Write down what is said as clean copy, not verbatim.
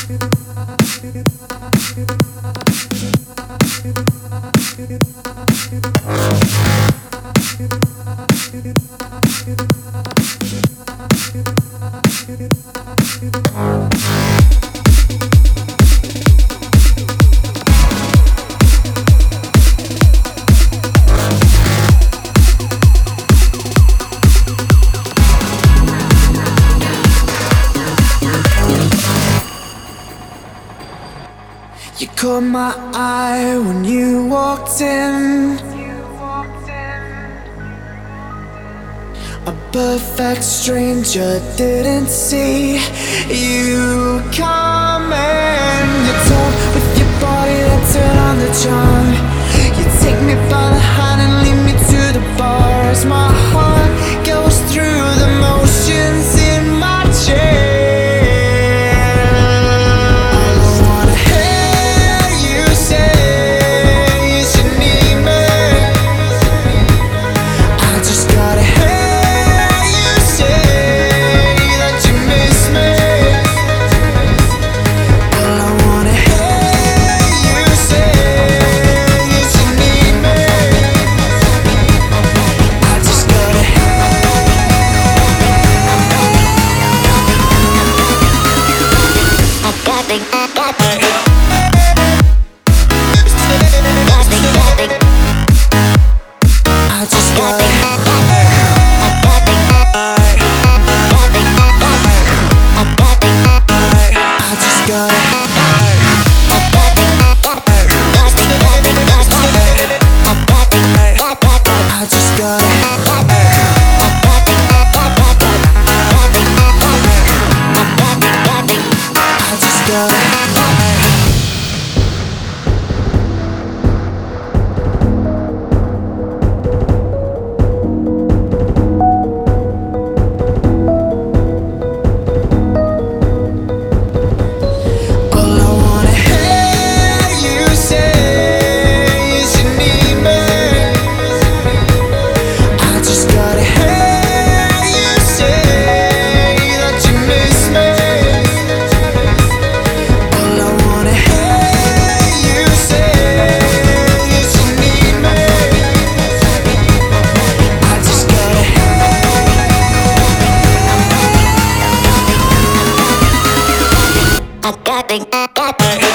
You caught my eye when you walked in. A perfect stranger didn't see you coming. You told with your body to turn on the charm. You take me by the hand and lead me to the bars. My heart goes through the motions in my chair. I got